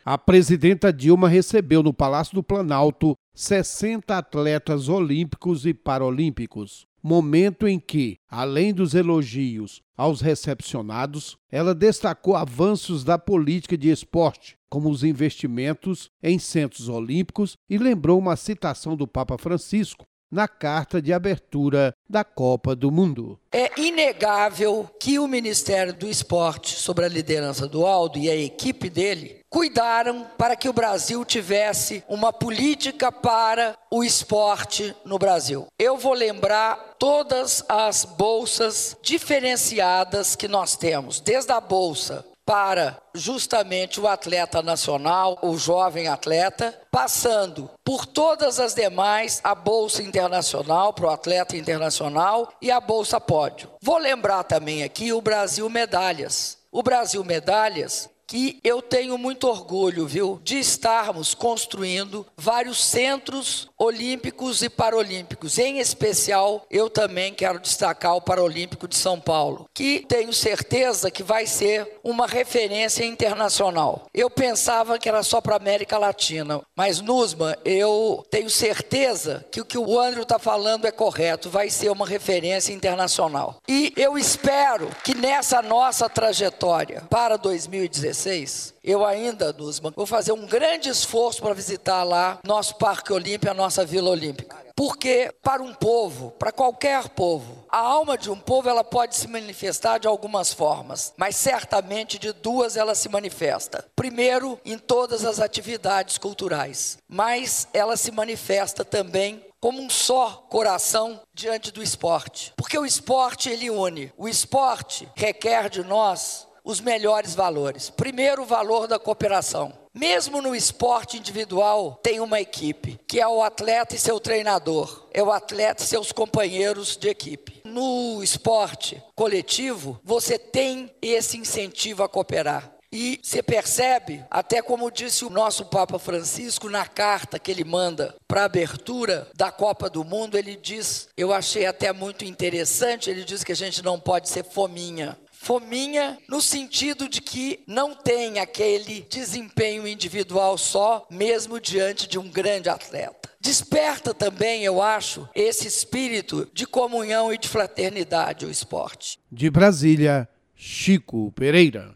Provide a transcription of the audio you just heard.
A presidenta Dilma recebeu no Palácio do Planalto 60 atletas olímpicos e paralímpicos. Momento em que, além dos elogios aos recepcionados, ela destacou avanços da política de esporte, como os investimentos em centros olímpicos, e lembrou uma citação do Papa Francisco na carta de abertura da Copa do Mundo. É inegável que o Ministério do Esporte, sob a liderança do Aldo e a equipe dele, cuidaram para que o Brasil tivesse uma política para o esporte no Brasil. Eu vou lembrar todas as bolsas diferenciadas que nós temos, desde a bolsa para justamente o atleta nacional, o jovem atleta, passando por todas as demais, a Bolsa Internacional para o atleta internacional e a Bolsa Pódio. Vou lembrar também aqui o Brasil Medalhas. O Brasil Medalhas, que eu tenho muito orgulho, de estarmos construindo vários centros olímpicos e paralímpicos. Em especial, eu também quero destacar o Paralímpico de São Paulo, que tenho certeza que vai ser uma referência internacional. Eu pensava que era só para a América Latina, mas, Nusma, eu tenho certeza que o que o Andrew está falando é correto, vai ser uma referência internacional. E eu espero que nessa nossa trajetória para 2016, eu ainda, Nusma, vou fazer um grande esforço para visitar lá nosso Parque Olímpico, a nossa Vila Olímpica. Porque para um povo, para qualquer povo, a alma de um povo ela pode se manifestar de algumas formas, mas certamente de duas ela se manifesta. Primeiro, em todas as atividades culturais, mas ela se manifesta também como um só coração diante do esporte. Porque o esporte ele une. O esporte requer de nós os melhores valores. Primeiro, o valor da cooperação. Mesmo no esporte individual, tem uma equipe, que é o atleta e seu treinador, é o atleta e seus companheiros de equipe. No esporte coletivo, você tem esse incentivo a cooperar. E você percebe, até como disse o nosso Papa Francisco na carta que ele manda para a abertura da Copa do Mundo, ele diz, eu achei até muito interessante, ele diz que a gente não pode ser fominha. Fominha no sentido de que não tem aquele desempenho individual só, mesmo diante de um grande atleta. Desperta também, eu acho, esse espírito de comunhão e de fraternidade o esporte. De Brasília, Chico Pereira.